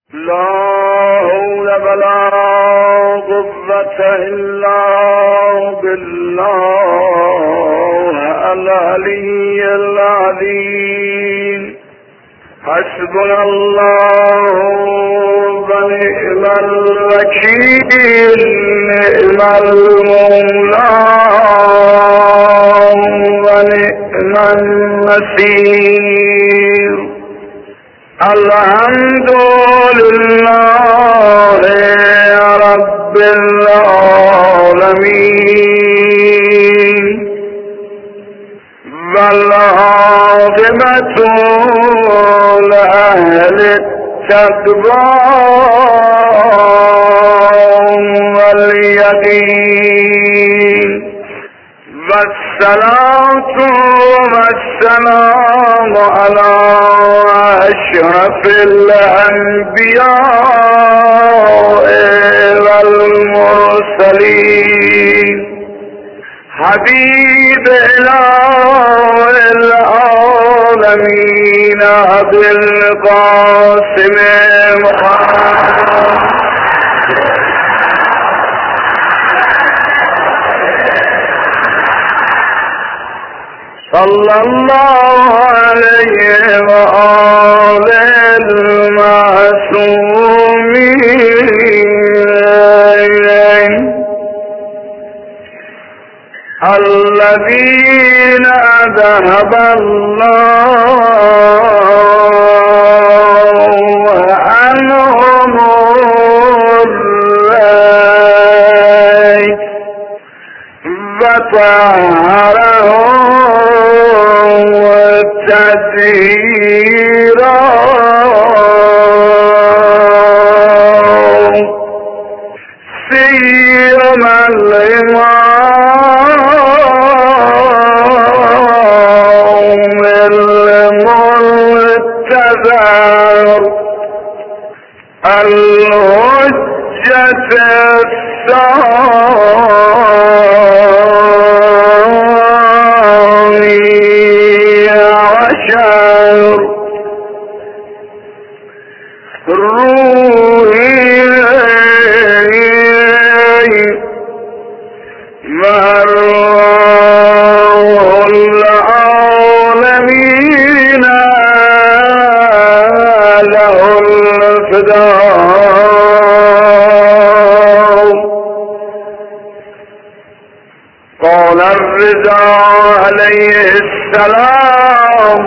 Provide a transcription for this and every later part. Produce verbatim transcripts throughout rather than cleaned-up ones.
لا حول ولا قوة إلا بالله العلي العظيم. حسبنا الله ونعم الوكيل، نعم المولى ونعم النصير. الحمد لله رب العالمين، والعاقبة لأهل التقوى واليقين، والصلاة والسلام على أشرف الأنبياء والمرسلين، حبيب إله العالمين أبي القاسم محمد صلى الله عليه وآله المعصومين الذين ذهب الله عنهم الريب وطهرهم تطهيرا. سيما الإمام المنتظر الحجة الثاني عشر روحي مرواح العالمين له الفداء. قال الرضا عليه السلام: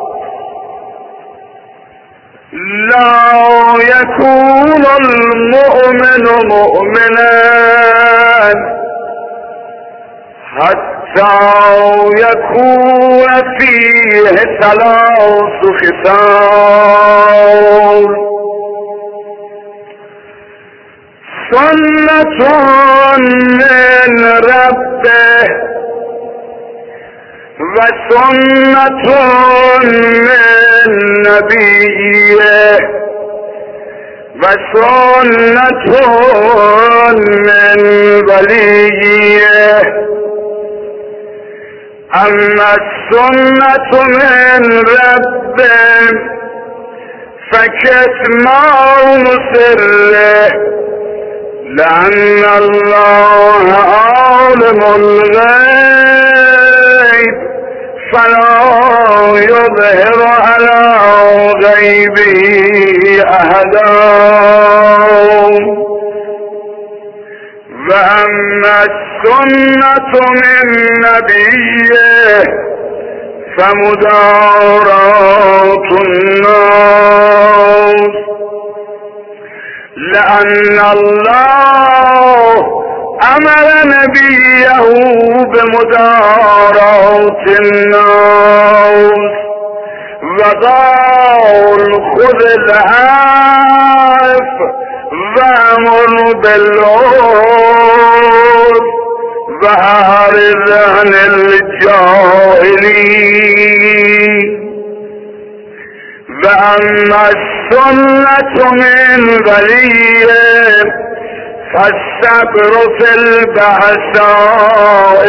لا يكون المؤمن مؤمنا حتى يكون فيه ثلاث خصال: سنة من ربه، وسنة من نبيه، وسنة من وليه. أما السنة من ربه فكتمان سره، لأن الله عالم الغيب فلا يظهر على غيبه أحدا. وأما السنة من نبيه فمداراة الناس، لأن الله أمر نبيه بمداراة الناس، وقال: خذ العفو وأمر بالعرف وأعرض عن الجاهلين. وأما السنة من وليه فالصبر في البأساء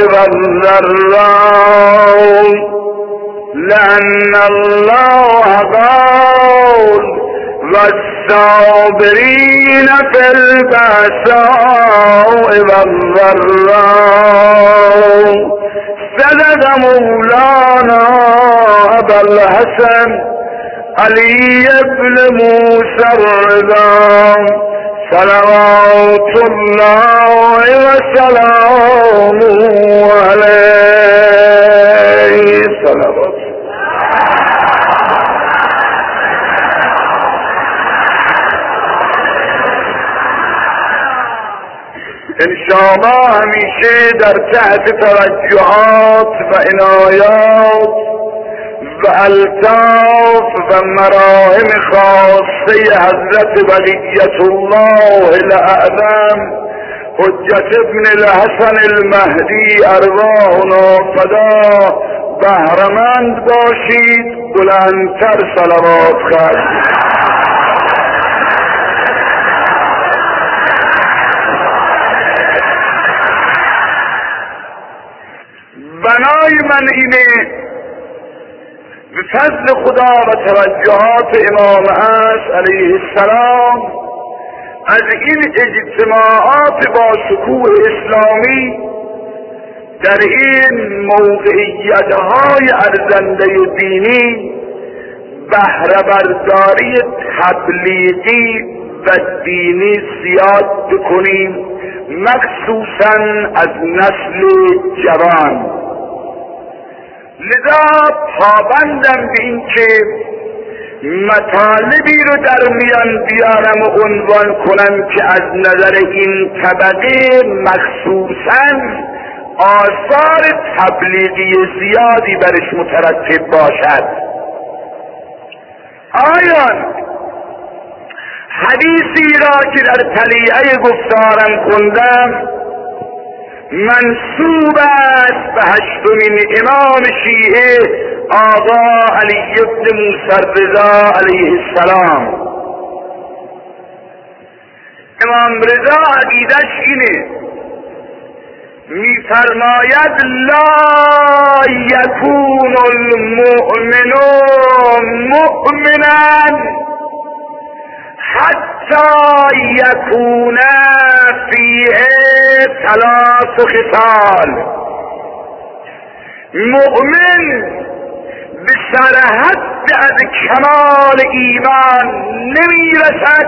والضراء، لأن الله قال: والصابرين في البأساء والضراء. صدق مولانا أبا الحسن علي بن موسى الرضا صلوات الله وسلامه عليه. صلوات انشاءالله همیشه در تحت توجهات و عنایات و الطاف و مراهم خاصه حضرت ولیت الله الاعظم حجت ابن الحسن المهدی ارواحنا فدا بهرمند باشید. بلندتر صلوات خواهید. بنای من اینه به فضل خدا و توجهات امام عصر علیه السلام از این اجتماعات با شکوه اسلامی در این موقعیت‌های ارزنده دینی بهره برداری تبلیغی و دینی زیاد بکنیم، مخصوصا از نسل جوان. لذا پابندم به این که مطالبی رو در میان بیارم و عنوان کنم که از نظر این طبقه مخصوصا آثار تبلیغی زیادی برش مترتب باشد. آیا حدیثی را که در طلیعه گفتارم خوندم منسوب است به هشتمین امام شیعه آقا علی بن موسی الرضا علیه السلام. امام رضا عقیدش اینه، میفرماید لا یکون المؤمن مؤمنا حتی یکون فیه ثلاث خصال. مؤمن به سر حد از کمال ایمان نمیرسد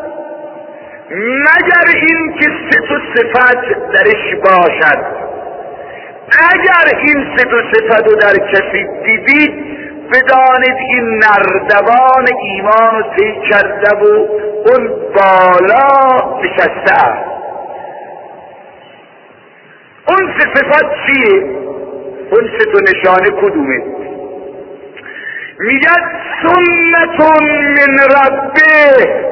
مگر این که سه تا صفت درش باشد. اگر این سه تا صفت رو در کسی دیدید بدانید این نردبان ایمان رو طی کرده و اون بالا نشسته است. اون سه صفت چیه؟ اون سه تا نشانه کدومه؟ میگه سنت من ربه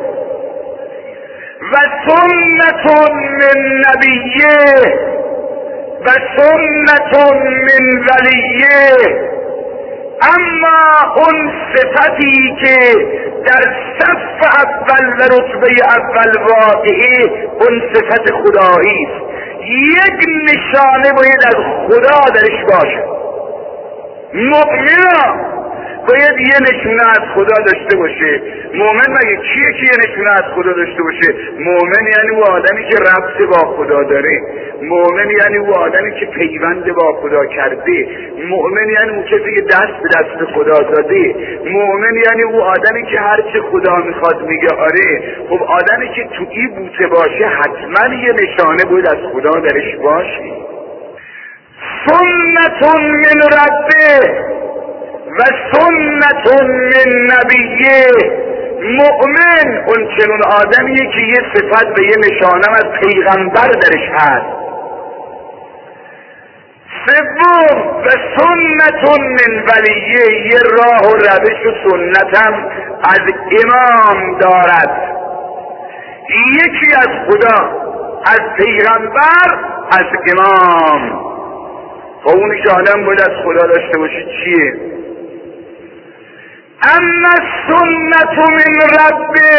و سنت من نبیه و سنت من ولیه. اما اون صفتی که در صف اول و رتبه اول واقعه اون صفت خدایی است. یک نشانه باید از خدا درش باشه. مؤمن باید یه نشونه از خدا داشته باشه. مؤمن مگه کیه که یه نشونه از خدا داشته باشه؟ مؤمن یعنی او آدمی که ربط با خدا داره. مؤمن یعنی او آدمی که پیوند با خدا کرده. مؤمن یعنی او کسی که دست به دست خدا داده. مؤمن یعنی او آدمی که هرچه خدا میخواد میگه آره. خب آدمی که تویی بوته باشه حتما یه نشانه باید از خدا درش باشه. سنت من ربه و سنت من نبیه. مؤمن اون چنون آدمیه که یه صفت و یه نشانه از پیغمبر درش هست. سوم و سنت من ولیه، یه راه و روش و سنتم از امام دارد، یکی از خدا، از پیغمبر، از امام. خب اونی که آدم باید از خدا داشته باشه چیه؟ اما سنت من ربه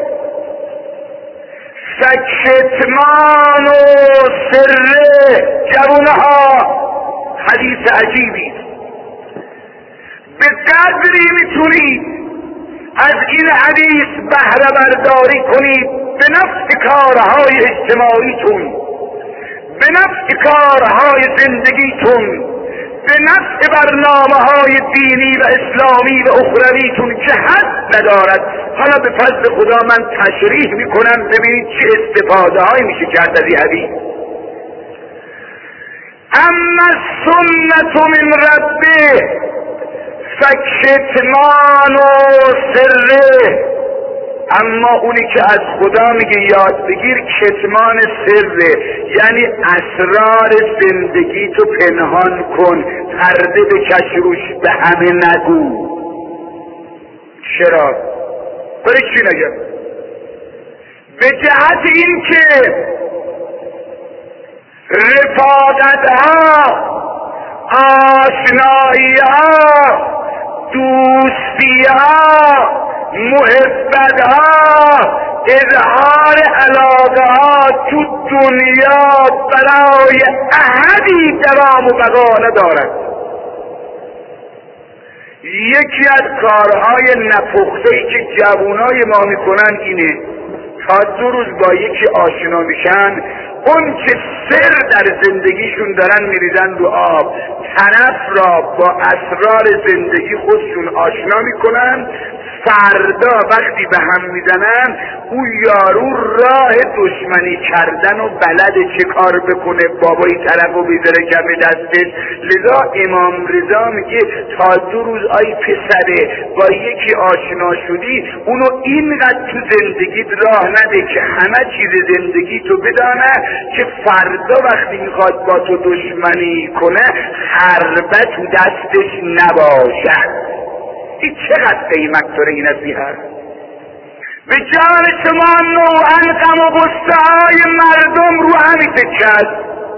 فکتمان و سره. جوانها حدیث عجیبی، به قدری میتونید از این حدیث بهره برداری کنید به نفع کارهای اجتماعیتون، به نفع کارهای زندگیتون، به نفع برنامه‌های دینی و اسلامی و اخرویتون که حد ندارد. حالا به فضل خدا من تشریح میکنم ببینید چه استفاده هایی میشه کرد از این حدیث. اما السنة من ربه فکتمان و سره، اما اونی که از خدا میگه یاد بگیر کتمان سره، یعنی اسرار زندگی تو پنهان کن، پرده بکش روش، به همه نگو. چرا؟ برای چی نگم؟ به جهت این که رفاقت ها، آشنایی ها، دوستی ها، محبت ها، اظهار علاقه ها تو دنیا برای احدی دوام و بقا ندارد. یکی از کارهای نپخته‌ای که جوانای ما میکنن اینه، تا دو روز با یکی آشنا میشن، اون که سر در زندگیشون دارن میریزن رو آب، طرف را با اسرار زندگی خودشون آشنا میکنن. فردا وقتی به هم میزنن او یارو راه دشمنی کردن و بلد چه کار بکنه، بابای طرف رو بیذاره کم دستش. لذا امام رضا میگه تا دو روز آی پسره با یکی آشنا شدی اونو اینقدر تو زندگیت راه نده که همه چیز زندگی تو بدانه که فردا وقتی میخواد با تو دشمنی کنه حربه تو دستش نباشد. این چقدر قیمت داره این نصیحت؟ به جان شما نوعا غم و غصه های مردم رو همین تکد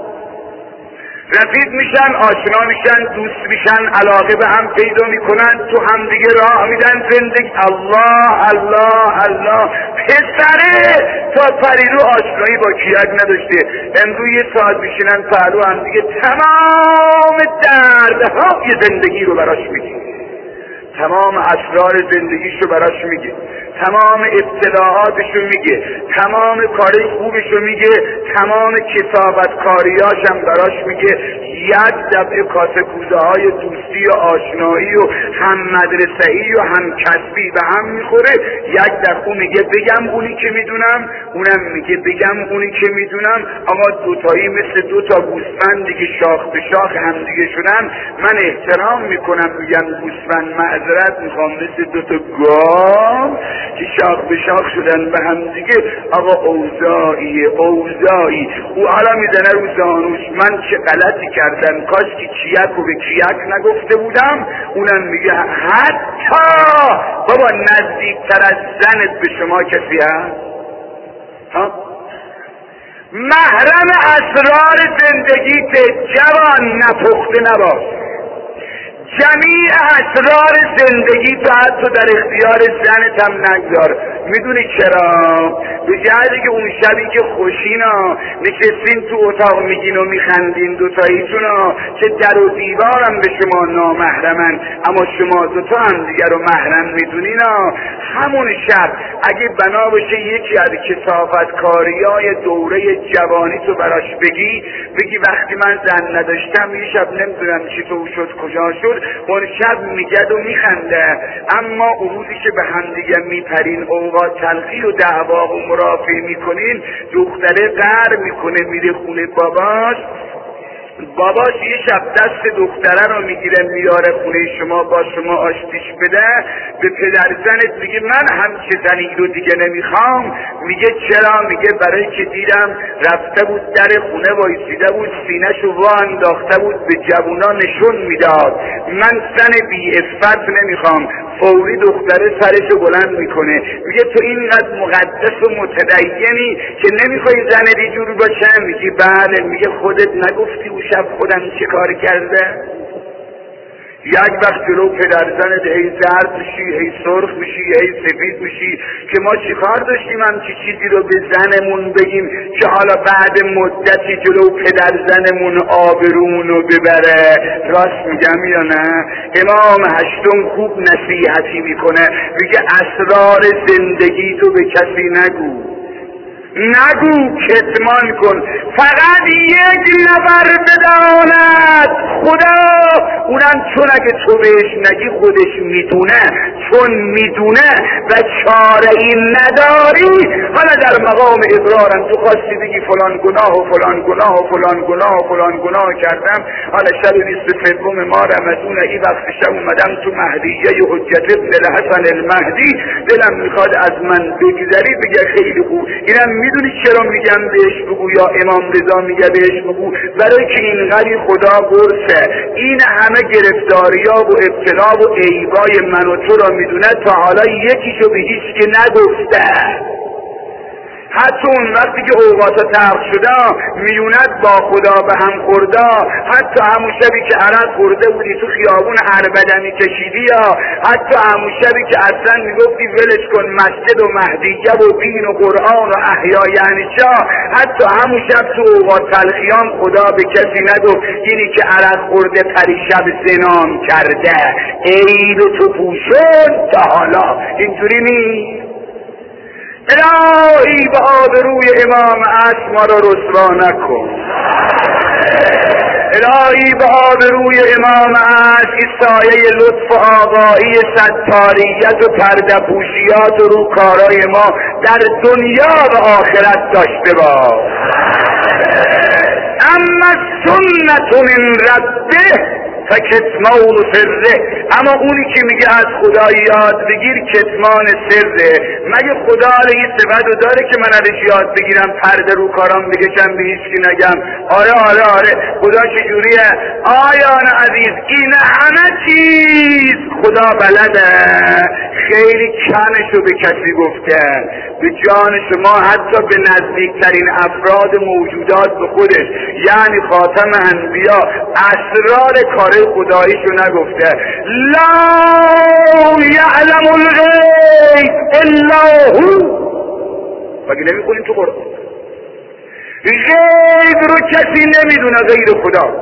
رفیق میشن، آشنا میشن، دوست میشن، علاقه به هم پیدا میکنن، تو هم دیگه راه میدن زندگی. الله الله الله. پسره تا پریرو آشنایی با کیک نداشته، امروز یه ساعت میشینن پهلو هم دیگه تمام دردهای زندگی رو براش میگه، تمام اسرار زندگیشو براش میگه، تمام ابتلاعاتشو میگه، تمام کاری خوبشو میگه، تمام کتابت کاریاشم براش میگه. یک دفعه کاسه کوزه های دوستی و آشنایی و هم مدرسه‌ای و هم کسبی به هم میخوره. یک دفعه میگه بگم اونی که میدونم، اونم میگه بگم اونی که میدونم. آقا دوتایی مثل دوتا گوسفندی که شاخ به شاخ هم دیگه شدن، من احترام میکنم میگم گوسفند، معذرت میخوام مثل دوتا گاو که شاخ به شاخ شدن به هم دیگه. آقا اوضاعیه اوضاعی. او حالا میزنه رو زانوش من چه غلطی کردم، کاش که کیک رو به کیک نگفته بودم. اونم میگه حتی بابا نزدیکتر از زنت به شما کسی هست؟ ها؟ محرم اسرار زندگیت جوان نپخته نباش. جمیع اسرار زندگی تو حتی در اختیار زنت هم نگذار. میدونی چرا؟ به جهتی که اون شبی که خوشینا نشستین تو اتاق میگین و میخندین دوتاییتونا که در و دیوارم به شما نامحرمن، اما شما دوتا هم دیگر رو محرم میدونینا، همون شب اگه بنا باشه یکی از کثافتکاریای دوره جوانی تو براش بگی، بگی وقتی من زن نداشتم یه شب نمیدونم چطور شد کجا شد، اون شب میگد و میخنده. اما اون روزی که به هم دیگه میپرین اوقات تلخی و دعوا و مرافعه میکنین، دختره قهر میکنه میره خونه باباش، باباش یه شب دست دختره رو میگیره میاره خونه شما با شما آشتیش بده، به پدر زنت میگه من همچه زنی رو دیگه نمیخوام. میگه چرا؟ میگه برای که دیدم رفته بود در خونه وایسیده بود سینه‌شو وا انداخته بود به جوونا نشون میداد، من زن بی عفت نمیخوام. فوری دختره سرشو بلند میکنه میگه تو اینقدر مقدس و متدینی که نمیخوای زن دیجور باشه؟ میگه بله. میگه خودت نگفتی او شب خودم چه کار کرده؟ یک وقت جلو پدرزنت هی زرد میشی، هی سرخ میشی، هی سفید میشی که ما چیکار داشتیم همچی چیزی رو به زنمون بگیم که حالا بعد مدتی جلو پدرزنمون آبرون رو ببره. راست میگم یا نه؟ امام هشتم خوب نصیحتی میکنه، میگه اسرار زندگی تو به کسی نگو، نگو، کتمان کن، فقط یک نفر بداند، خدا. اونم چون اگه تو بهش نگی خودش میدونه، چون میدونه و چاره این نداری. حالا در مقام اقرارم تو خواستی بگی فلان گناه و فلان گناه و فلان گناه و فلان گناه کردم، حالا شب بیست سوم ماه رمضان ای وقت شب اومدم تو مهدیه حجت ابن الحسن المهدی، دلم میخواد از من بگذری. بگه خیلی خوب، اینم میدونی چرا میگم بهش بگو یا امام رضا میگه بهش بگو؟ برای که اینقدر خدا قرصه، این همه گرفتاریا و ابتلا و عیبای من و تو را میدونه، تا حالا یکیشو به هیچ که نگفته. حتی اون وقتی که اوقاتا تلخ شده میونت با خدا به هم خورده، حتی همون شبی که عرق خورده بودی تو خیابون عربدمی کشیدی، یا حتی همون شبی که اصلا میگفتی ولش کن مسجد و مهدیه و دین و قرآن و احیا یعنی چا، حتی همون شب تو اوقات تلخیام خدا به کسی نگفت اینی که عرق خورده پریشب زنام کرده، عیب تو پوشون تا حالا. اینجوری نیست. الهی به آبروی امام عصر ما را رسوا نکن. الهی به آبروی امام عصر این سایه لطف و آقایی ستاریت و پرده پوشیات و روکارای ما در دنیا و آخرت داشته باش. اما سنت من ربه فکتمان سره، اما اونی که میگه از خدا یاد بگیر کتمان سره. مگه خدا این صفت رو داره که من ازش یاد بگیرم پرده رو کارام بکشم به هیچ کی نگم؟ آره آره آره خدا چجوریه؟ آیان عزیز این همه چیز خدا بلده، خیلی کمشو به کسی گفته. به جان شما حتی به نزدیکترین افراد موجودات به خودش یعنی خاتم انبیا اسرار کار خداییشو نگفته. لا یعلم الغیب الا هو. مگه نمیخونیم تو قرآن؟ غیب رو کسی نمیدونه غیر خدا.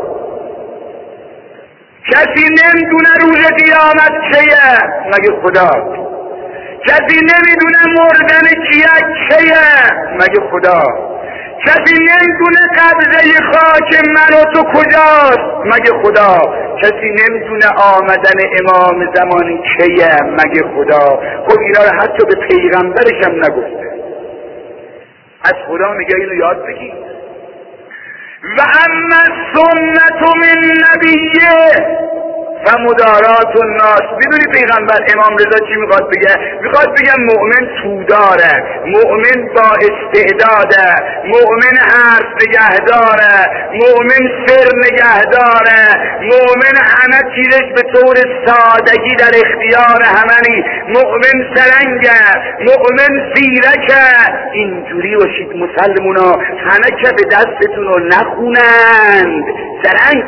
کسی نمیدونه روز قیامت چیه مگه خدا. کسی نمیدونه مردن کیه چیه مگه خدا. کسی نمیدونه قبضه خاک من و تو کجاست مگه خدا. کسی نمیدونه آمدن امام زمان کیه مگه خدا. خب اینا رو حتی به پیغمبرش هم نگفته. از خدا میگه اینو یاد بگیر. و اما سنت من نبیه و مدارات الناس. میدونی پیغمبر امام رضا چی میخواد بگه؟ میخواد بگه مؤمن توداره، مؤمن با استعداده، مؤمن حرف نگهداره، مؤمن سر نگهداره، مؤمن همه چیزش به طور سادگی در اختیار همنی، مؤمن سرنگه، مؤمن زیرکه. اینجوری باشید مسلمونا، همه که به دستتون رو نخونند سرنگ.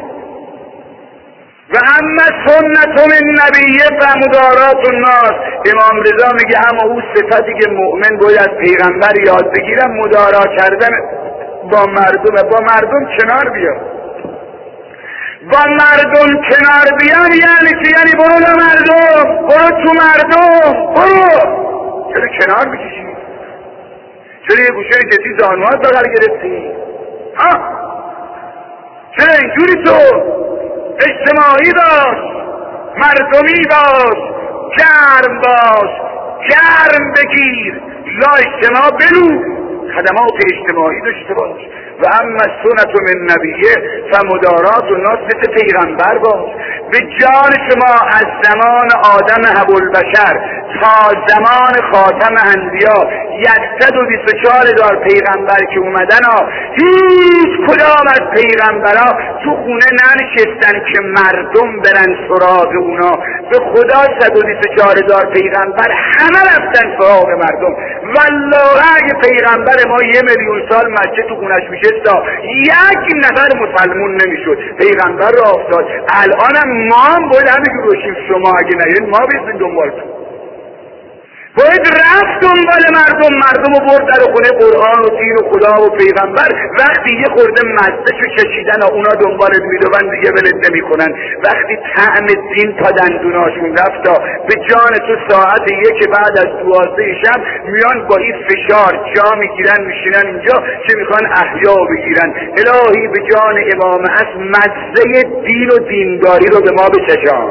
و اما سنت من نبیه و مدارات الناس. امام رضا میگه اما او صفتی که مؤمن باید پیغمبر یاد بگیرم مدارا کردن با مردم، با مردم کنار بیاد. با مردم کنار بیان یعنی چی؟ یعنی برو تو مردم، برو تو مردم، برو. چرا کنار میکشی؟ چرا یه گوشه کسی زانوات بغل گرفتی؟ ها؟ چرا اینجوری تو؟ اجتماعی باش، مردمی باش، گرم باش، گرم بگیر، لا اجتماع بلو، خدمات اجتماعی داشته باش. و اما سنت من نبیه و مدارات الناس، مثل پیغمبر باش. به جان شما از زمان آدم ابوالبشر تا زمان خاتم انبیا صد و بیست و چهار هزار پیغمبر که اومدن ها، هیچ کدام از پیغمبرها تو خونه ننشستن که مردم برن سراغ اونا. به خدا صد و بیست و چهار هزار پیغمبر همه رفتن سراغ مردم. والله اگه پیغمبر ما یه میلیون سال مسجد تو خونش میشستا یک نفر مسلمون نمیشد. پیغمبر را افتاد. الانم ما هم باید همینجور روشیم. شما اگه نگید ما بیستیم دنبالتون، باید رفت دنبال مردم. مردم رو برد در خونه قرآن و دین و خدا و پیغمبر. وقتی یه خورده مزدشو چشیدن و اونا دنبالت میدون دیگه ولت نمی کنن. وقتی طعم دین تا دندوناشون رفت به جان تو ساعت یک بعد از دوازده شب میان با این فشار جا میگیرن میشینن اینجا که میخوان احیا بگیرن. الهی به جان امام عصر مزه دین و دینداری رو به ما بچشان.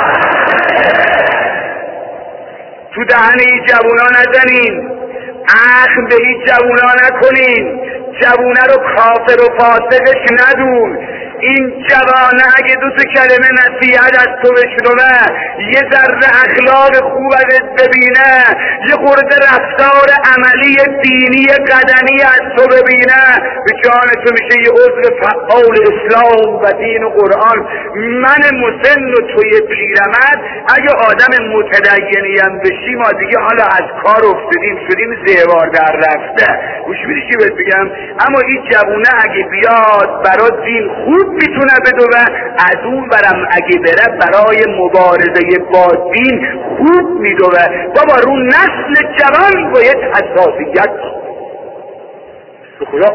تو دهن این جوونا نزنین، اخم به این جوونا نکنین، جوونه رو کافر و فاسقش ندون. این جوانه اگه دو تا کلمه نصیحت از تو بشنوه، یه ذره اخلاق خوب ازت ببینه، یه خورده رفتار عملی دینی قدمی از تو ببینه، به جان تو میشه یه عضو فعال اسلام و دین و قرآن. من مسن و توی پیرمرد اگه آدم متدینی هم بشی ما دیگه حالا از کار افتادیم شدیم زیوار در رفته. گوش میدی چی بهت بگم؟ اما این جوونه اگه بیاد برای دین خوب میتونه بدوه، از اون برم اگه بره برای مبارزه با دین خوب میدوه. بابا رو نسل جوان باید حساسیت. به خدا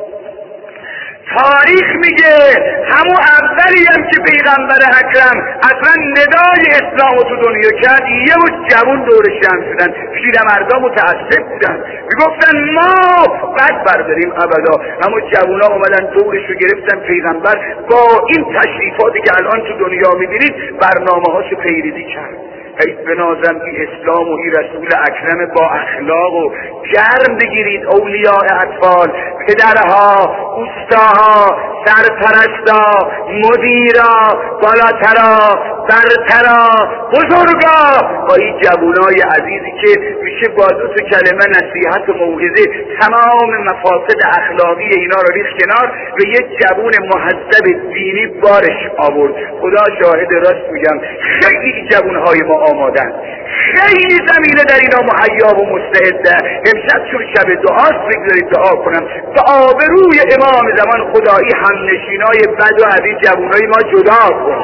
تاریخ میگه همون اولی هم که پیغمبر اکرم اصلا ندای اسلام تو دنیا کرد یه بود جوون دورش جمع شدن، پیرمردا متعصب بودن میگفتن ما بد برداریم ابدا. اما جوونا اومدن دورش رو گرفتن. پیغمبر با این تشریفاتی که الان تو دنیا میبینید برنامه هاشو پیریزی کرد. ای بنازم این اسلام و این رسول اکرم با اخلاق و گرم بگیرید اولیاء اطفال، پدرها، اوستاها، سرپرستا، مدیرا، بالاترا، برترا، بزرگا، با این جوانای عزیزی که میشه با دو تا کلمه نصیحت و موعظه تمام مفاسد اخلاقی اینا رو ریخت کنار و یه جوان مهذب دینی بارش آورد. خدا شاهد راست میگم خیلی جوانهای ما آمادن، خیلی زمینه در اینا مهیا و مستعده. امشب چون شب دعاست بگذارید دعا کنم به آبروی امام زمان خدایی همنشینای بد و عزیز جوانای ما جدا کن.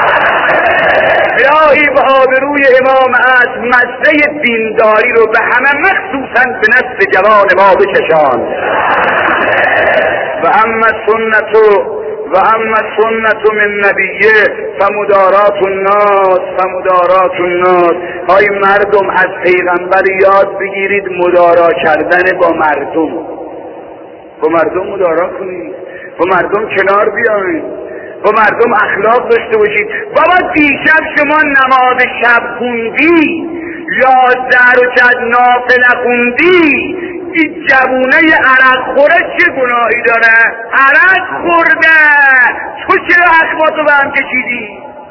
الهی به آبروی امام عصر مزه دینداری رو به همه مخصوصا به نسل جوان ما بچشان. و اما سنتو و اما سنت من نبیه فمدارات الناس فمدارات الناس. های مردم از پیغمبر یاد بگیرید مدارا کردن با مردم. با مردم مدارا کنید، با مردم کنار بیاین، با مردم اخلاق داشته باشید. بابا دیشب شما نماز شب خوندی یازده رکعت نافله خوندی، این جوونه عرق خوره چه گناهی داره؟ عرق خورده، تو چرا اخماتو به هم کشیدی؟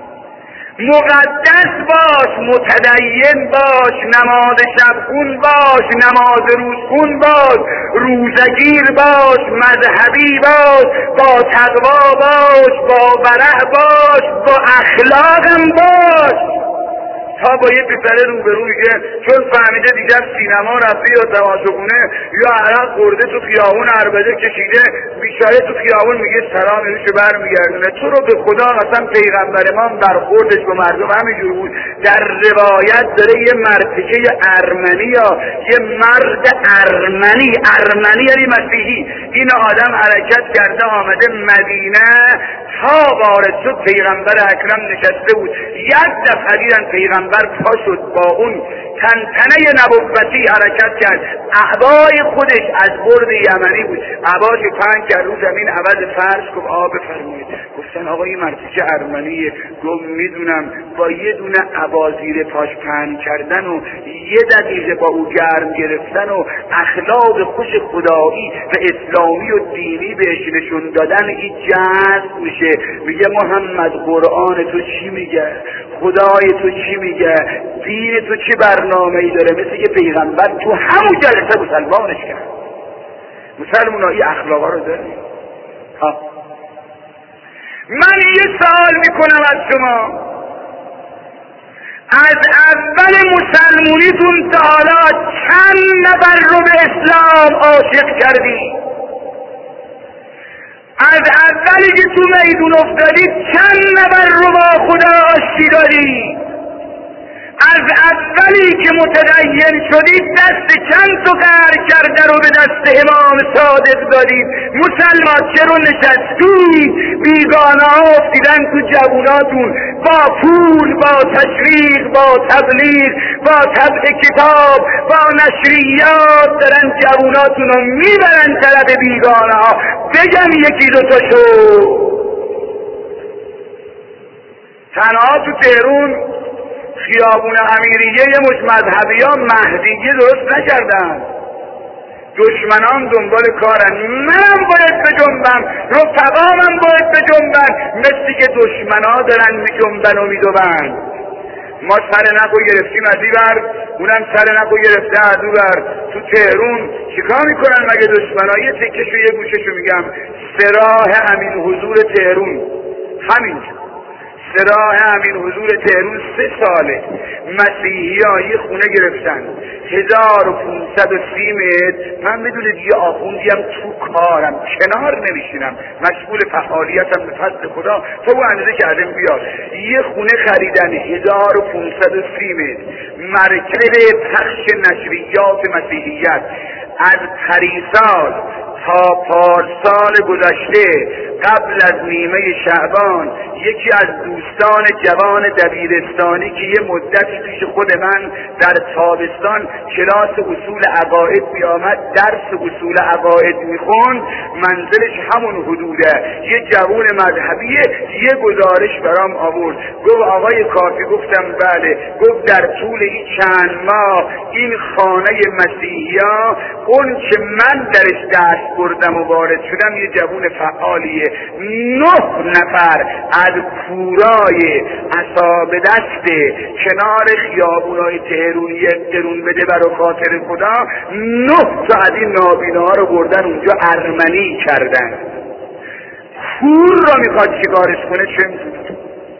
مقدس باش، متدین باش، نماز شب خون باش، نماز روز خون باش، روزگیر باش، مذهبی باش، با تقوا باش، با ورع باش، با اخلاقم باش. تا با یه پسر روبرو میگه چون فهمیده دیگر سینما رفته یا تماشاخونه یا عرق خورده تو خیابون عربده کشیده بیچاره تو خیابون میگه سلام اینشو برمیگردونه. تو رو به خدا قسم پیغمبر ما برخوردش به مردم همینجور بود. در روایت داره یه مرتکه ارمنی یا یه مرد ارمنی، ارمنی یعنی مسیحی، این آدم حرکت کرده آمده مدینه تا وارد شد پیغمبر اکرم نشسته بود. یک دفعه دیدن پیغمبر پا شد با اون تنتنه نبوتی حرکت کرد. اعبای خودش از برد یمنی بود، اعباش پهن کرد رو زمین عوض فرش گفت آب بفرمایید. گفتن آقا این مرتیکه ارمنیه. گفت میدونم با یه دونه عبا زیر پاش پهن کردن و یه دقیقه با او گرم گرفتن و اخلاق خوش خدایی و اسلامی و دینی بهش نشون دادن این جذب میشه. میگه محمد قرآن تو چی میگه؟ خدای تو چی میگه؟ دین تو چی برنامه‌ای داره؟ مثل که پیغمبر تو همون جلسه مسلمانش کرد. مسلمان ها این اخلاقا رو داریم. ها من یه سوال میکنم از شما، از اول مسلمونیتون تا حالا چند نفر رو به اسلام عاشق کردی؟ از اولی که تو میدون افتادی چند نفر رو با خدا آشتی دادی؟ از اولی که متدین شدید دست چند تا قهر کرده رو به دست امام صادق دادید؟ مسلمان چرا نشستید؟ بیگانه ها افتیدن تو جووناتون، با پول، با تشویق، با تبلیغ، با طبع کتاب، با نشریات دارن جووناتون رو میبرن طرف بیگانه ها. بگم یکی دوتاشو. تنها تو تهرون خیابون امیریه یه مش مذهبی ها مهدیه درست نکردن، دشمنان دنبال کارن. منم باید بجنبم، رفقامم باید بجنبن، مثلی که دشمنا دارن میجنبن و میدوبن. ما سر نقو گرفتیم از این ور، اونم سر نقو گرفته از اون ور. تو تهرون چیکار میکنن مگه دشمنا؟ یه تکشو یه گوششو میگم، سراح امین حضور تهرون، همین سراح امین حضور تهرون سه ساله مسیحی ها یه خونه گرفتن هزار و پونصد و سی متر. من میدونید یه آخوندیم تو کارم، کنار نمیشینم، مشغول فعالیتم به فضل خدا تا او اندازه کردم بیاد. یه خونه خریدن هزار و پونصد و سی متر، مرکز پخش نشریات مسیحیت. از پریسال تا پارسال گذشته قبل از نیمه شعبان یکی از دوستان جوان دبیرستانی که یه مدتی پیش خود من در تابستان کلاس اصول عقاید میآمد درس اصول عقاید میخوند، منزلش همون حدوده، یه جوان مذهبیه، یه گزارش برام آورد. گفت آقای کافی؟ گفتم بله. گفت در طول این چند ماه این خانه مسیحی‌ها اون که من درش دست بردم و وارد شدم یه جوان فعالیه، نه نفر از کورای اصاب دست کنار خیابونای تهرونی درون بده برای خاطر خدا، نه تا از این نابیناها رو بردن اونجا ارمنی کردن. کور را میخواد چیکارش کنه؟ چه میتونه؟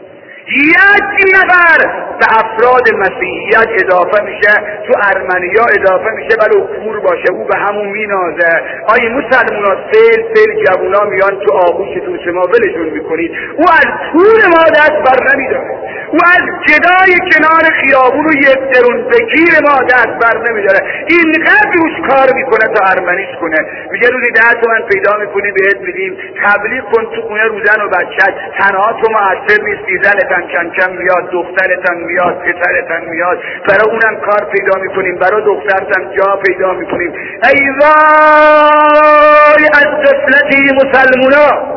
یک نفر به افراد مسیحیت اضافه میشه، تو ارمنیا اضافه میشه ولی کور باشه، او به همون مینازه. آیه مسلمونا سیل سیل جوونا میان تو آغوش تو شما ولشون میکنید، او از کور ما دست بر نمیداره، او از جدای کنار خیابون و یک درون بگیر ما دست بر نمیداره. اینقدر روش کار میکنه تا ارمنیش کنه. میگه روزی ده تومن پیدا میکنی بهت میدیم، تبلیغ کن تو خونه رو زن و بچت، تنها تو مؤثر نیستی، زنتن کم کم میاد، دخترتن میاد، پسرتن میاد، برای اونم کار پیدا میکنیم، برای دخترتن جا پیدا میکنیم. ای وای از غفلتی مسلمونا،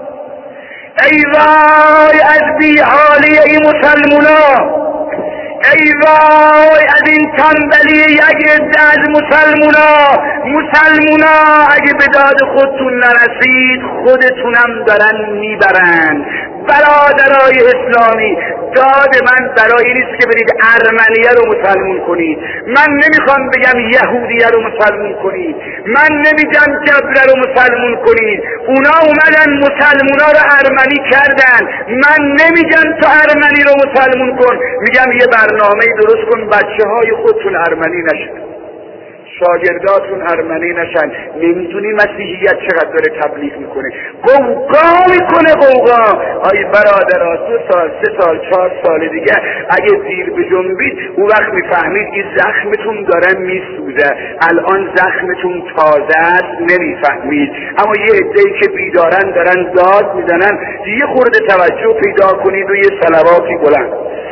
ای وای از بیحالی ای مسلمونا، ای وای از این تنبلی یک عده از مسلمونا. مسلمونا اگه به داد خودتون نرسید خودتونم دارن میبرن. برادرای اسلامی، داد من برای نیست که برید ارمنیه رو مسلمون کنید، من نمیخوام بگم یهودیه رو مسلمون کنید، من نمیگم جبره رو مسلمون کنید، اونا اومدن مسلمونا رو ارمنی کردن. من نمیگم تو ارمنی رو مسلمون کن، میگم یه برنامه درست کن بچه های خودتون ارمنی نشن، شاگرداتون ارمنی نشن. نمیدونی مسیحیت چقدر داره تبلیغ میکنه، قوقا میکنه قوقا. آی برادرها، دو سال سه سال چهار سال دیگه اگه دیر بجنبید اون وقت میفهمید این زخمتون داره میسوزه. الان زخمتون تازه است نمیفهمید، اما یه عده‌ای که بیدارن دارن داد میزنن. یه خورده توجه پیدا کنید و یه صلواتی بلند.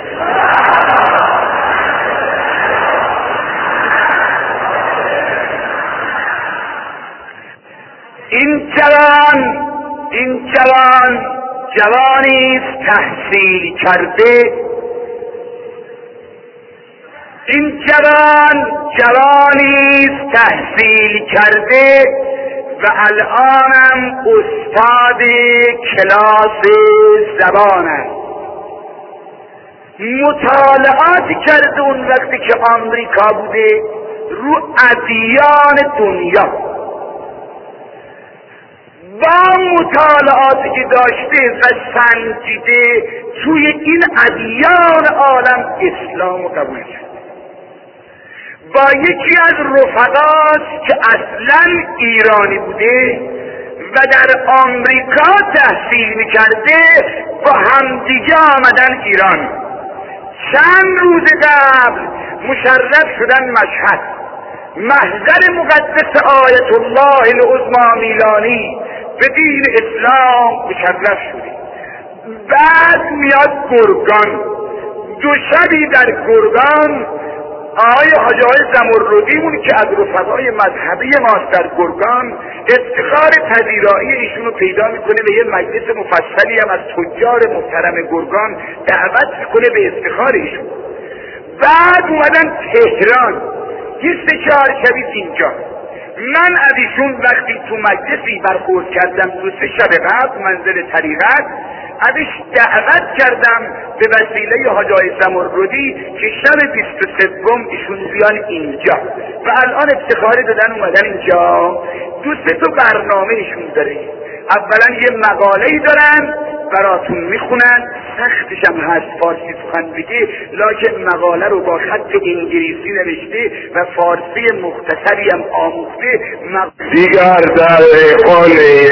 این جوان این جوان جوانی است تحصیل کرده، این جوان جوانی است تحصیل کرده و الانم استاد کلاس زبان است. مطالعاتی کرده اون وقتی که آمریکا بوده رو ادیان دنیا، با مطالعاتی که داشته و سنجیده توی این ادیان عالم اسلام رو قبول کرد. با یکی از رفقاست که اصلا ایرانی بوده و در آمریکا تحصیل میکرده با همدیگه آمدن ایران. چند روز قبل مشرف شدن مشهد، محضر مقدس آیت الله العظمی میلانی به دین اسلام مشرف شده. بعد میاد گرگان، دو شبی در گرگان آقای حاجی آقای زمردیمون که از رفقای مذهبی ماست در گرگان افتخار پذیرایی ایشون رو پیدا میکنه و یه مجلس مفصلی هم از تجار محترم گرگان دعوت میکنه به افتخار ایشون. بعد اومدن تهران، یه سه چهار شبی اینجا. من از ایشون وقتی تو مجلسی برخورد کردم دو سه شب قبل منزل طریقت، ازش دعوت کردم به وسیله حاجی آقای زمردی که شب بیست و سوم ایشون بیان اینجا و الان افتخاری دادن اومدن اینجا. دو سه تا برنامه ایشون داره. اولا یه مقاله‌ای دارن براتون میخونن، سختش هم هست فارسی سخن بگه، لکن مقاله رو با خط انگلیسی نوشته و فارسی مختصری هم آموخته. دیگر در خانه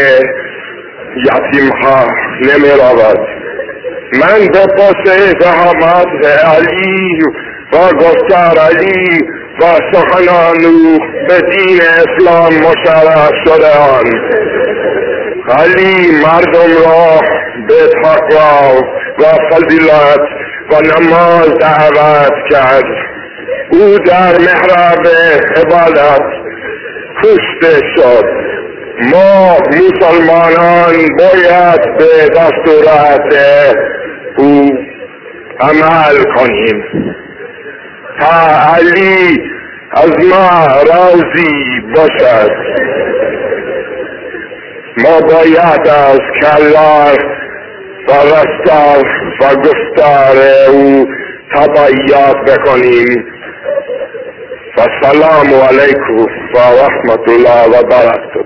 یتیم ها نمی رود. من به پاس زحمت علی و گفتار علی و سخنان به دین اسلام مشرف شده‌اند. علی مردم را به تقوا و فضیلت و نماز دعوت کرد. او در محراب عبادت کشته شد. ما مسلمانان باید به دستورات او عمل کنیم تا علی از ما راضی باشد. ما باید از کلام و رفتار و گفتار او تبعیت بکنیم. و سلام علیکم و رحمت الله و برکاته.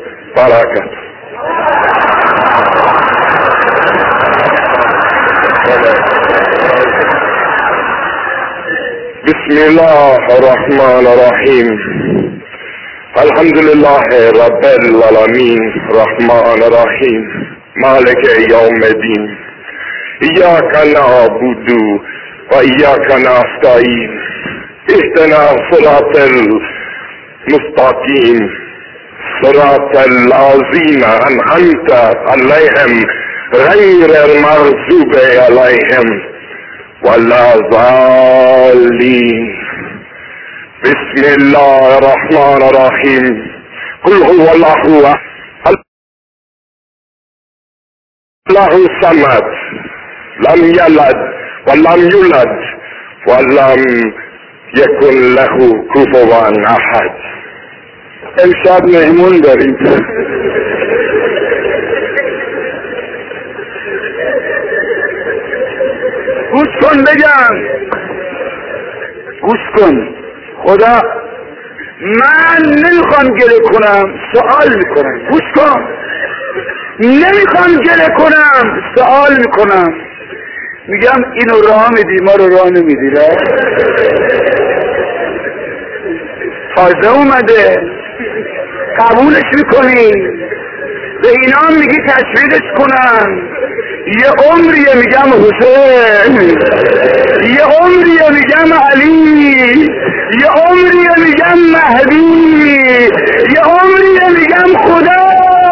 بسم الله الرحمن الرحیم. الحمد لله رب العالمین الرحمن الرحیم مالک یوم الدین. ایاک نعبد و ایاک نستعین. اهدنا صراط المستقیم صراط الذین انعمت علیهم غیر المغضوب علیهم ولا الضالین. بسم الله الرحمن الرحیم. قل هو الله الله الصمد لم یلد ولم یولد ولم یکن له کفوا احد. امشب مهمون داریم. گوش کن بگم، گوش کن. خدا من نمیخوام گله کنم، سوال میکنم. گوش کن، نمیخوام گله کنم، سوال میکنم. میگم اینو راه میدی، ما رو راه نمیدی. را تازه اومده قبولش میکنی، به اینا میگی تشویقش کنن. یه عمریه میگم حسین، یه عمریه میگم علی، یه عمریه میگم مهدی، یه عمریه میگم خدا.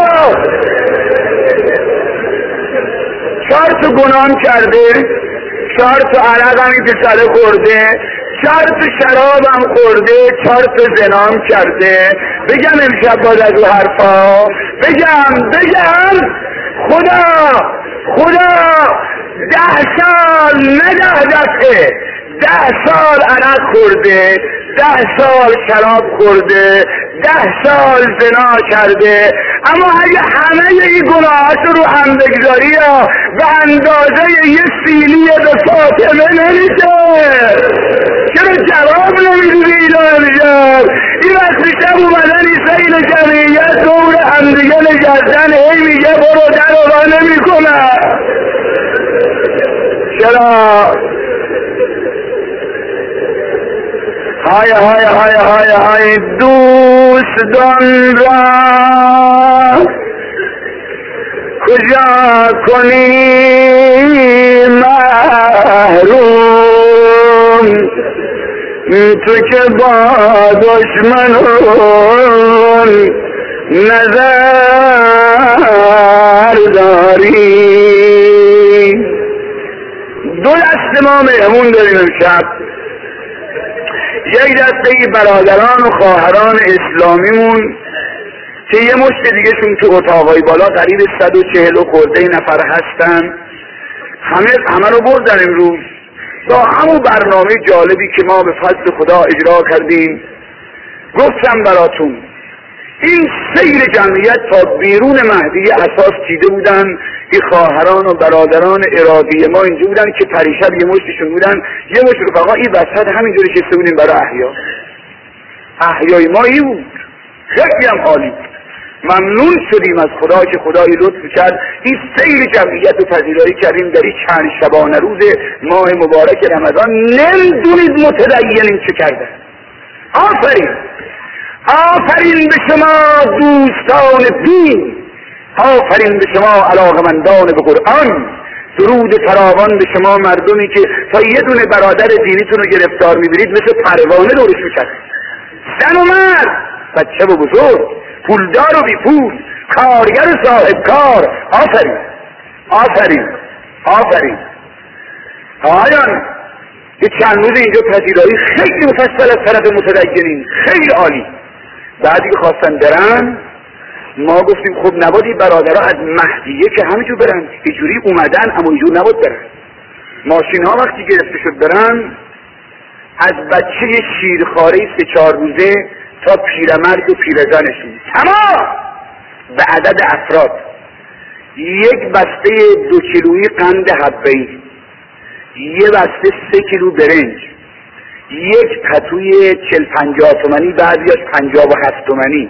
چهار تا گناه کرده، چهار تا عرق هم این پسره خورده، چهار تا شراب هم خورده، چهار تا زنام کرده. بگم امشب باز از او حرفا بگم بگم خدا خدا ده سال نه ده دفعه ده سال عرق خورده، ده سال شراب خورده، ده سال زنا کرده، اما اگه همه این گناهات رو هم بگذاری به اندازه یه سیلی به فاطمه نمیشه. چرا جواب نمیدونی اینا امشب؟ این وقت شب اومدن این سیل جمعیت دور همدیگه نشستن هی میگه های های های های های دوستان را کجا کنی محروم، تو که با دشمنان نظر داری. دو دسته ما مهمون داریم امشب. یک دسته ای برادران و خواهران اسلامیمون که یه مشت دیگه شون تو اتاقای بالا قریب صد و چهل و خورده نفر هستن، همه همه رو بردن امروز با همون برنامه جالبی که ما به فضل خدا اجرا کردیم. گفتم براتون این سیر جمعیت تا بیرون مهدی اساس چیده بودن. این خواهران و برادران ارادی ما اینجا بودن که پریشب یه مشتشون بودن، یه مشت رفقا این وسط همینجوری شسته بودیم برای احیا. احیای ما این بود، خیلی هم عالی. ممنون شدیم از خدا که خدای لطف کرد این سیر جمعیت رو پذیرایی کردیم در این چند شبانه روز ماه مبارک رمضان. نمیدونید متدینین چه کرده. آفرین آفرین به شما دوستان دین، آفرین به شما علاقمندان به قرآن. درود فراوان به شما مردمی که تا یه دونه برادر دینیتون رو گرفتار میبینید مثل پروانه دورش میکرد، زن و مرد، بچه و بزرگ، پولدار و بی پول، کارگر و صاحب کار. آفرین آفرین آفرین. آیان یه چند روز اینجا پذیرایی خیلی مفصل از طرف متدینین، خیلی عالی. بعدی که خواستن برن ما گفتیم خب نباید برادرها از مهدیه که همینجور برن، اینجوری اومدن اما اینجور نباید برن. ماشین ها وقتی گرفته شد برن، از بچه شیرخواره سه چهار روزه تا پیرمرد و پیرزنشون تمام به عدد افراد، یک بسته دو کیلویی قند حبه‌ای، یه بسته سه کیلو برنج، یک پتوی چل پنجاه تومنی، بعضیاش پنجاه و هفت تومنی،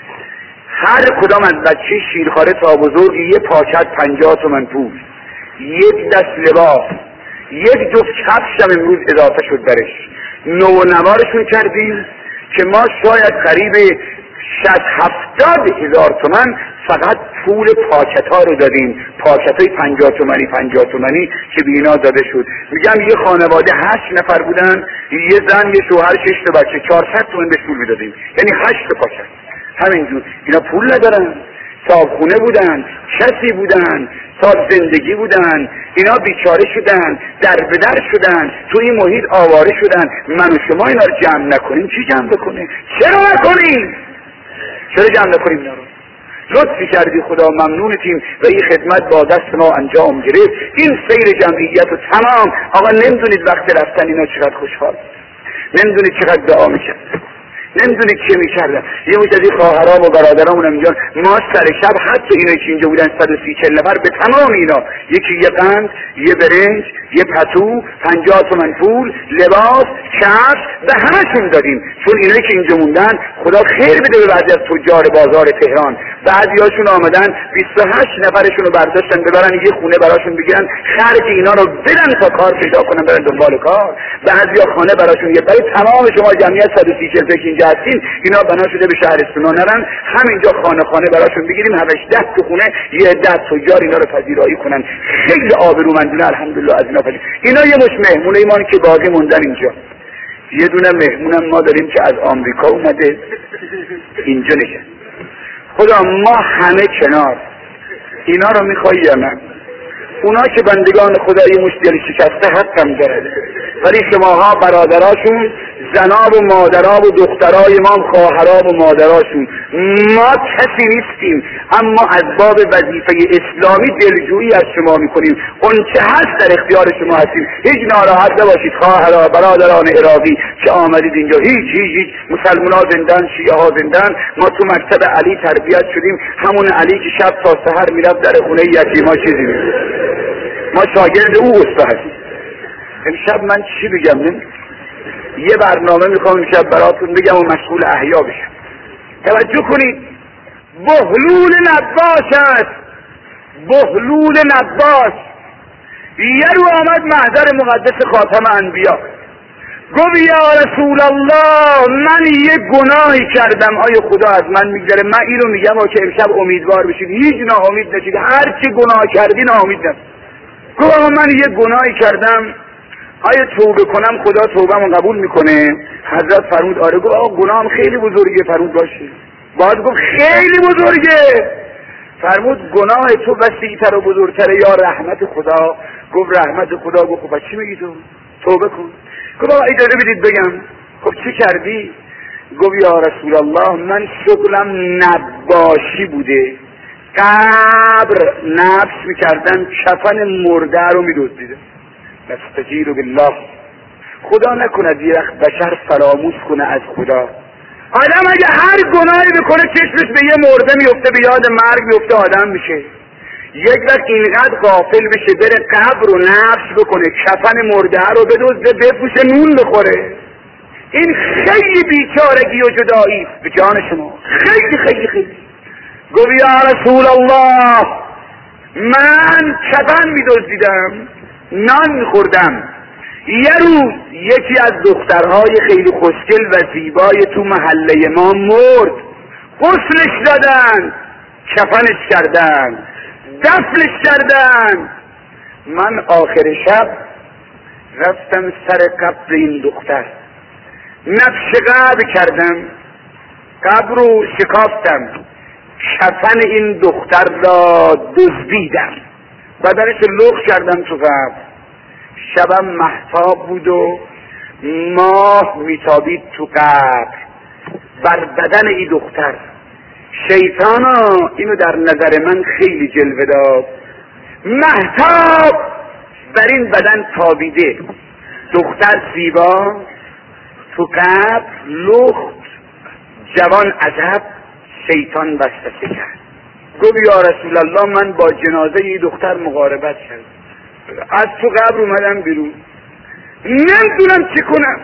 هر کدام از بچه شیرخواره تا بزرگ یه پاکت پنجاه تومن پول، یک دست لباس، یک جفت کفش هم امروز اضافه شد برش. نو و نوارشون کردیم که ما شاید قریب شصت هفتاد هزار تومن فقط پول پاکت ها رو دادیم، پاکت های پنجاه تومنی پنجاه تومنی که بینا داده شد. میگم یه خانواده هشت نفر بودن، یه زن یه شوهر شش تا بچه، چهارصد تومن بهش پول میدادیم، یعنی هشت پاکت. همینجور اینا پول ندارن، صابخونه بودن، کسی بودن، سال زندگی بودن، اینا بیچاره شدن، در به در شدن، تو این محیط آواره شدن. من و شما اینا رو جمع نکنیم چی جمع بکنه؟ چرا نکنیم؟ چرا جمع نکنیم اینا رو؟ لطفی کردی خدا، ممنونتیم و این خدمت با دست ما انجام گرفت. این سیر جمعیت و تمام. آقا نمیدونید وقت رفتن اینا چقدر خوشحال، نمیدونید چقدر دعا میکرد، نمیدونید چه میکردن. یه مجد از این خواهرام و برادرامون هم میگن ما سر شب حتی اینا که اینجا بودن صد و سی چل نفر به تمام اینا یکی یه قند، یه برنج، یه پتو، پنجاه تومن پول، لباس، کفش به همشون دادیم. چون اینایی که اینجا موندن خدا خیر بده به بعضی از تجار بازار تهران، بعضیاشون آمدن بیست و هشت نفرشون رو برداشتن ببرن یه خونه براشون بگیرن، خرج اینا رو بدن تا کار پیدا کنن برن دنبال کار. بعضیا خانه براشون یه برای تمام شما جمعیت صد و سی چل تا که اینجا هستین، اینا بنا شده به شهرستونا نرن، همینجا خانه خانه براشون بگیریم، هفتش ده تا خونه یه ده تجار اینا رو پذیرایی کنن. خیلی آبرومندانه الحمدلله از اینا پذیر. اینا یه مش مهمونه ایمان که باقی موندن اینجا. یه دونه مهمونم ما داریم که از آمریکا اومده اینجا نشست. خدا ما همه کنار، اینا رو میخوایی یا نه؟ اونا که بندگان خدا یه مش دل شکسته حقم داره، ولی شماها برادراشون، زناب و مادراب و دخترای ما، خواهراب و مادراشون، ما کسی نیستیم، اما از باب وظیفه اسلامی دلجویی از شما میکنیم. اون چه هست در اختیار شما هستیم. هیچ ناراحت نباشید خواهرها برادران عراقی که آمدید اینجا، هیچ هیچ هیچ مسلمان ها زندن، شیعه ها زندن. ما تو مکتب علی تربیت شدیم، همون علی که شب تا سحر میرفت در خونه یتیما چیزی میگه. ما شاگرد او استا هستیم. امشب من چی بگم؟ نه؟ یه برنامه میخوام امشب براتون بگم و مشغول احیا بشم. توجه کنید، بهلول نباش است، بهلول نباش. یه رو آمد محضر مقدس خاتم انبیا، گفت یا رسول الله من یه گناهی کردم، آیا خدا از من میگذره؟ من اینو میگم که امشب امیدوار بشید، هیچ ناامید نشید، هر چی گناه کردی ناامید نشید. گفت من یه گناهی کردم، آیا توبه کنم خدا توبه‌مو قبول میکنه؟ حضرت فرمود آره. گفت آقا گناهم خیلی بزرگه. فرمود باشه. باز گفت خیلی بزرگه. فرمود گناه تو وسیع‌تر و بزرگتره یا رحمت خدا؟ گفت رحمت خدا. گفت خب چی میگی تو؟ توبه کن. گفت آقا اجازه بدید بگم. خب چی کردی؟ گفت یا رسول الله من شغلم نباشی بوده، قبر نبش میکردم، کفن مرده رو میدزدیدم. نستجیر بالله، خدا نکند یه وقت بشر فراموش کنه از خدا. آدم اگه هر گناهی بکنه چشمش به یه مرده میفته، به یاد مرگ میفته، آدم میشه. یک وقت اینقدر غافل بشه بره قبر رو نبش بکنه، کفن مرده رو بدزده بپوشه نون بخوره، این خیلی بیچارگی و جدایی به جان شما، خیلی خیلی خیلی. گفت یا رسول الله من کفن میدزدیدم، نان میخوردم، یه روز یکی از دخترهای خیلی خوشگل و زیبای تو محله ما مرد، غسلش دادن، کفنش کردن، دفنش کردن. من آخر شب رفتم سر قبر این دختر، نقش قبر کردم، قبر رو شکافتم، کفن این دختر را دزدیدم، بدنش لخ کردم تو قبر. شبم مهتاب بود و ماه میتابید تو قبر بر بدن این دختر. شیطانا اینو در نظر من خیلی جلوه داد، مهتاب بر این بدن تابیده، دختر زیبا تو قبر لخت، جوان عجب. شیطان وسوسه کرد، گفت یا رسول الله من با جنازه این دختر مقاربت کردم، از تو قبر اومدم بیرون، نمیدونم چی کنم.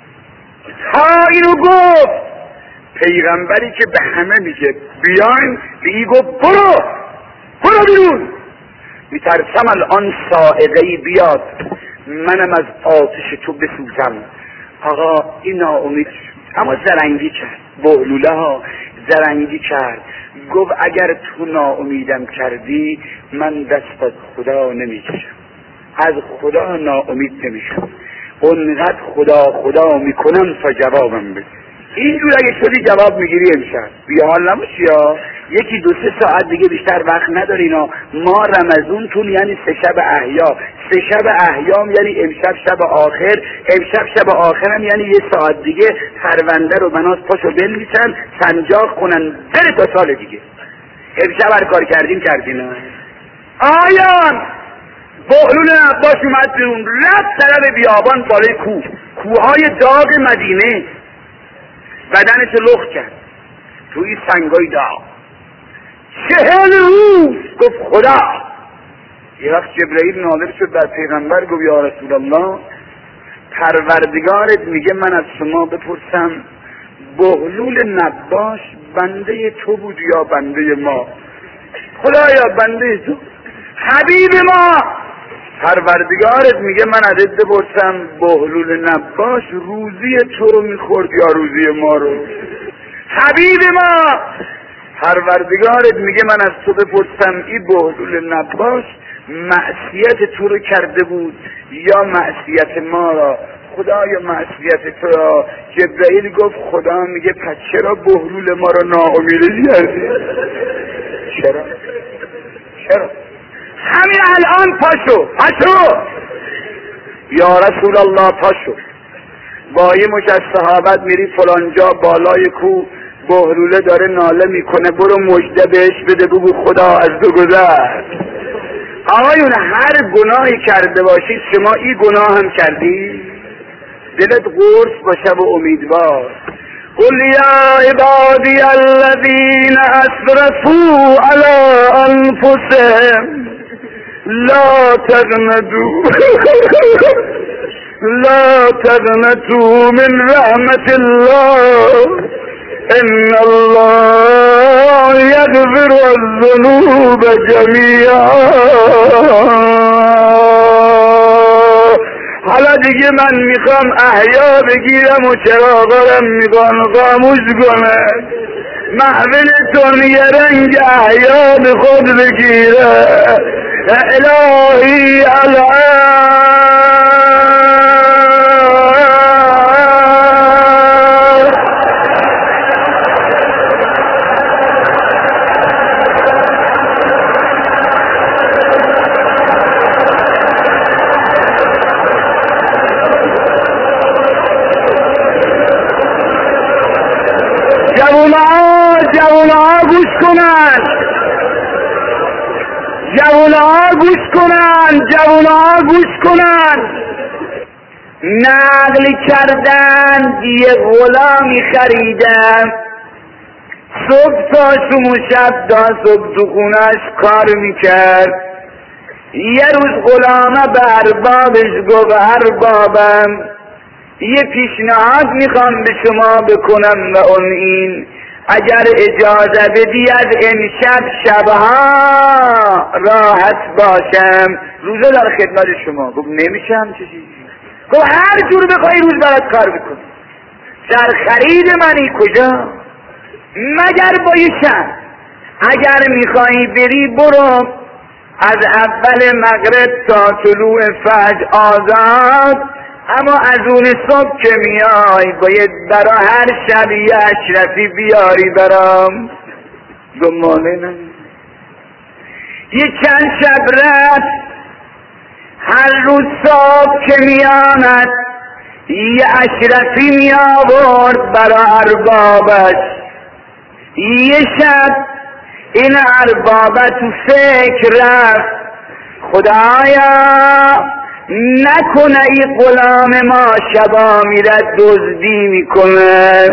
تا اینو گفت پیغمبری که به همه میگه بیاین، به این گفت برو برو بیرون، میترسم الان صاعقه‌ای بیاد منم از آتش تو بسوزم. آقا این ناامید شد، اما زرنگی کرد، بهلوله ها زرنگی کرد. گفت اگر تو ناامیدم کردی من دست از خدا نمیکشم، از خدا ناامید نمیشم، اونقدر خدا خدا میکنم تا جوابم بده. اینجور اگه شدی جواب میگیری امشب، بیا حال نباشی یا یکی دو سه ساعت دیگه بیشتر وقت ندارینا. ما رمضونتون یعنی سه شب احیا، سه شب احیام یعنی امشب شب آخر، امشب شب آخرم یعنی یه ساعت دیگه پرونده رو بناس پاشو بنویسن سنجاق کنن بره تا سال دیگه. امشب هر کار کردیم کردیم. آیان بهلول عباس اومد بیرون، رفت طرف بیابان بالای کوه، کوههای داغ مدینه، بدنش لخت کرد توی سنگای داغ چهل روز. گفت خدا. یه وقت جبرئیل نازل شد بر پیغمبر، گفت یا رسول الله پروردگارت میگه من از شما بپرسم بهلول نباش بنده تو بود یا بنده ما؟ خدایا بنده تو. حبیب ما پروردگارت میگه من ازت بپرسم بهلول نباش روزی تو رو میخورد یا روزی ما رو؟ حبیب ما پروردگارت میگه من از تو بپرسم این بهلول نباش معصیت تو رو کرده بود یا معصیت ما را؟ خدایا معصیت تو را. جبرئیل گفت خدا میگه پس چرا بهلول ما را ناامیدی کردی؟ چرا؟ چرا؟ همین الان پاشو پاشو یا رسول الله پاشو. با یه مش از صحابت میری فلانجا بالای کو بهلوله داره ناله میکنه، برو مژده بهش بده بگو خدا از تو گذشت. آقایون هر گناهی کرده باشید شما این گناه هم کردی دلت قرص باشه و امیدوار. قل یا عبادی الذین اسرفوا علی انفسهم لا تقنطوا لا تقنطوا من رحمت الله ان الله یغفر الذنوب جمیعا. حالا دیگه من میخوام احیا بگیرم و چراغارم میخوام خاموش کنم، محفلتون یه رنگ احیا به خود بگیره. الهی الان جوانها جوانها گوش کنن، جوانها گوش کنن، جوانها گوش کنن. نقل کردن یه غلامی خریدم، صبح تا شم و شب تا صبح تو خونش کار میکرد. یه روز غلامه به اربابش گفت اربابم یه پیشنهاد میخوام به شما بکنم و اون این اگر اجازه بدی از امشب شبها راحت باشم، روزه در خدمت شما. گفت نمیشم چه چیزی؟ گفت هر جور بخوای روز برات کار بکن، در خرید منی کجا مگر بایشم. اگر میخوایی بری برو، از اول مغرب تا طلوع فجر آزاد، اما از اون صبح که میای باید برا هر شب یه اشرفی بیاری برام. دنباله نمی یه چند شب رفت، هر روز صبح که میامد یه اشرفی میآورد برا اربابش. یه شب این اربابه تو فکر رفت، خدایا نکنه ای غلام ما شبا میرد دزدی میکنه،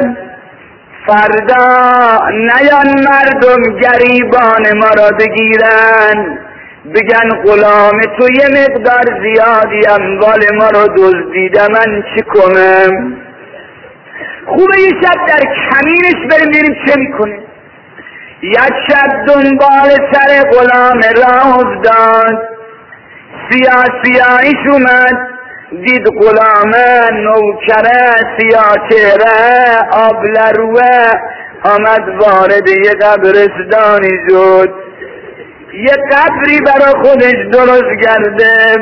فردا نیان مردم گریبان ما را بگیرن بگن غلام تو یه مقدار زیادی اموال ما را دزدیده، من چی کنم؟ خوبه یه شب در کمینش بریم بریم چه میکنه. یک شب دنبال سر غلام راه افتاد، سیاه سیاهیش اومد، دید غلامه نوکره سیاه چهره آبلروه آمد وارد یه قبرستانی شد. یه قبری برا خودش درست کرده،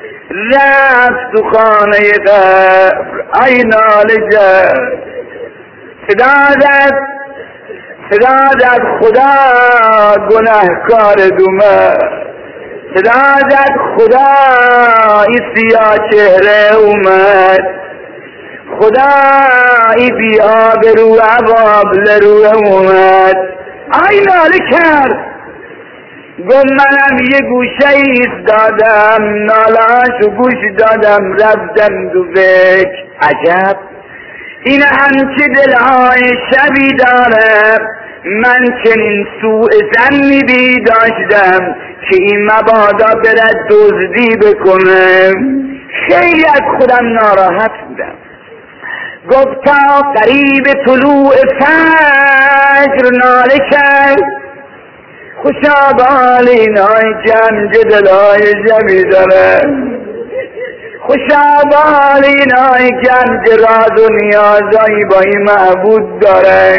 رفت تو خانه قبر. ای ناله جد صدا زد صدا زد خدا گناهکار دومه، صدا زد خدا ای سیاه چهره اومد، خدا ای بی آبرو آبلرو اومد. ای ناله کرد، گم منم یه گوشه ایستادم، نالهاشو گوش دادم رفتم دو فکر. عجب این همچه دلهای شبی داره، من چنین سوء ظنی بی داشتم که این مبادا برد دزدی بکنه. خیلی از خودم ناراحت بودم. گفت تا قریب طلوع فجر ناله کرد، خوشا بال اینای جمع دلای جمعی داره، خوشا بال اینای جمع راز و نیازایی با این معبود داره،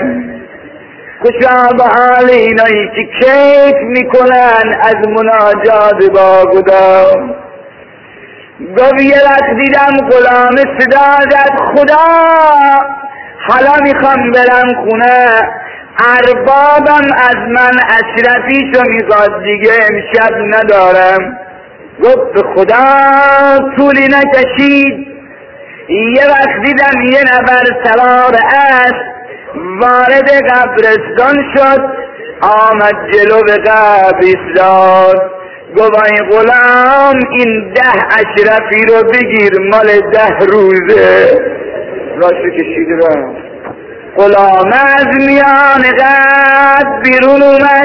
خوشا بال اینایی که کیف میکنن از مناجات با خدا. گفت یه وقت دیدم غلام صدا زد خدا حالا میخوام برم خونه، اربابم از من اشرفیشو میخواد دیگه امشب ندارم. گفت خدا طولی نکشید، یه وقت دیدم یه نفر سوار اسب وارد قبرستان شد، آمد جلو به قبر ایستاد. گفت ای غلام این ده اشرفی رو بگیر مال ده روزه. راشو کشید رفت. غلام از میان قد بیرون اومد،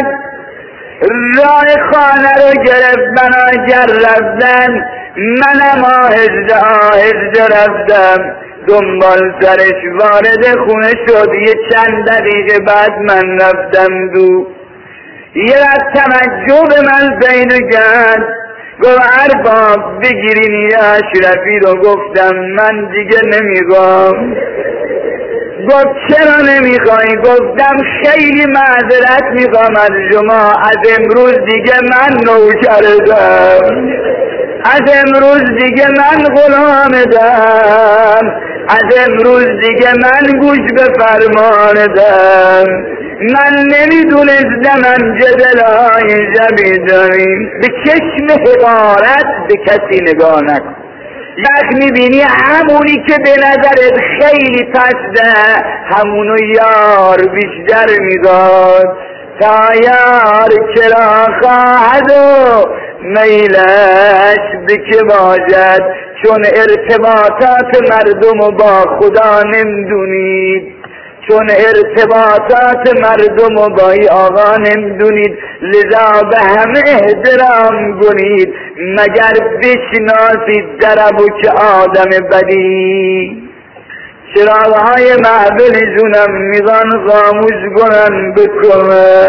راه خانه رو گرفت، مناجر رفتن، منم آهسته آهسته رفتم دنبال سرش. وارد خونه شد، یه چند دقیقه بعد من رفتم دو. یه وقت توجه به من پیدا کرد، گفت ارباب بگیرین یا اشرفی رو. گفتم من دیگه نمیخوام. گفت چرا نمیخوای؟ گفتم خیلی معذرت میخوام از شما، از امروز دیگه من نوکرتم، از امروز دیگه من غلامتم، از امروز دیگه من گوش به فرمانتم. من نمیدونستم جدلای شبی داریم. به چشم حقارت به کسی نگاه نکن. وقت میبینی همونی که به نظرت خیلی پسته همونو یار بیشتر میداد. تا یار کرا خواهد و میلش بکه باشد، چون ارتباطات مردم و با خدا نمیدونید، چون ارتباطات مردم و با ای آقا نمیدونید، لذا به همه احترام کنید مگر بشناسید دربو که آدم بدی. چراغهای محفلشونم میخوان خاموش کنن بکنه.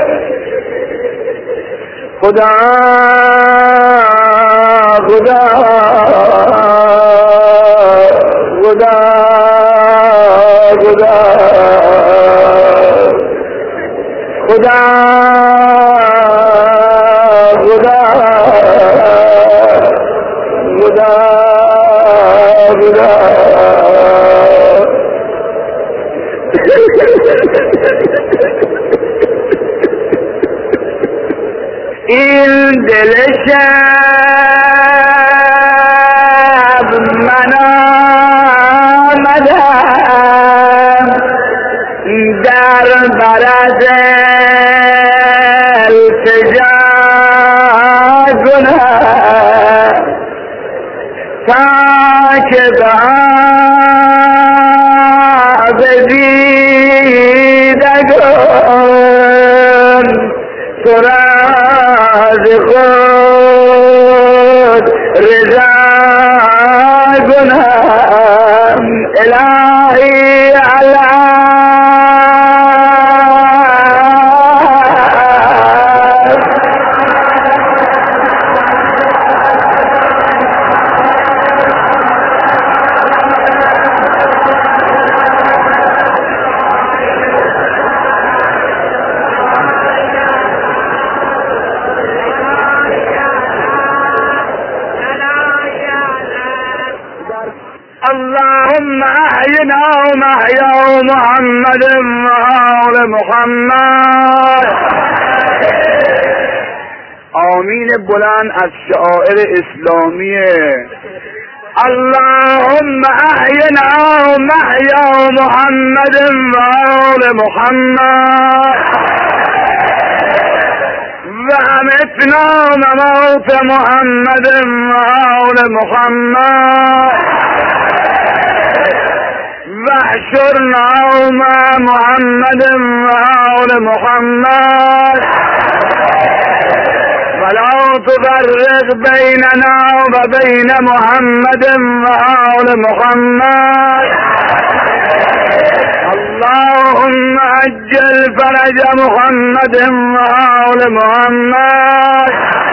خدا خدا خدا خدا خدا خدا خدا خدا این دل شب من آمدم در برد التجا کنم تا که به دیدگان تو را از خود رضا کنم. الهی الله اللهم احينا ومحيا محمد وآل محمد. آمین بلند از شعائر اسلامیه. اللهم احينا ومحيا محمد وآل محمد وامتنا وموت محمد وآل محمد واحشرنا مع محمد وآل محمد ولا تفرق بيننا وبين محمد وآل محمد. اللهم عجل فرج محمد وآل محمد.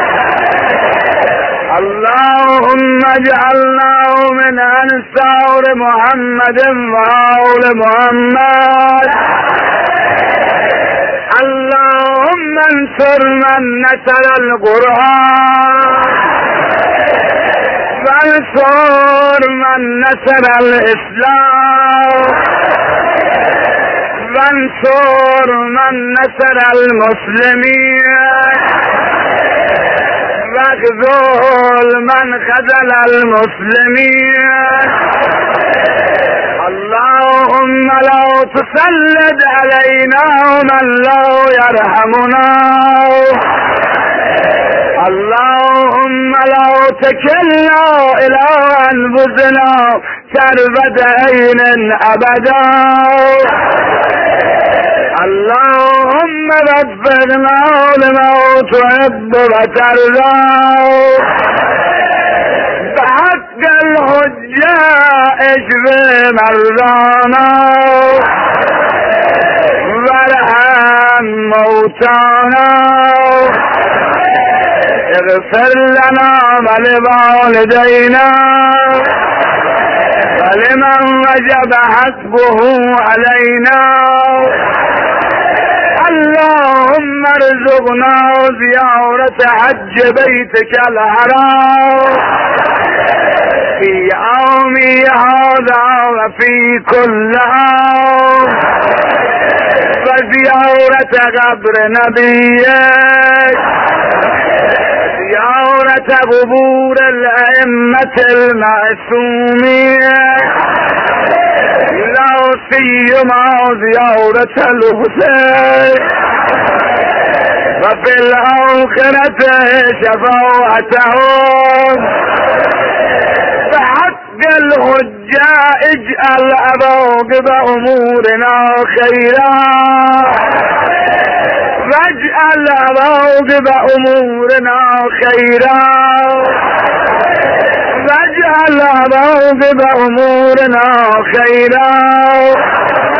اللهم اجعلنا من انصار محمد وآل محمد. اللهم انصر من نصر القرآن وانصر من نصر الاسلام وانصر من نصر المسلمين واخذل من خذل المسلمين. اللهم لا تسلط علينا من لا يرحمنا. اللهم لا تكلنا الى انفسنا طرفة عين ابدا. اللهم وفقنا لما تحب وترضى بحق الحجة اشف مرضانا وارحم موتانا. اغفر لنا ولوالدينا ولمن وجب حسبه علينا اللهم ارزقنا زيارة حج بيتك الحرام في يومي هذا وفي كل عام وزيارة قبر نبيك زيارة قبور الأئمة المعصومين لا سيما زيارة الحسين وفي الآخرة شفاعتهم بحق الحجاء اجعل عواقب أمورنا خيرا واجعل عواقب أمورنا خيرا واجعل عواقب أمورنا خيرا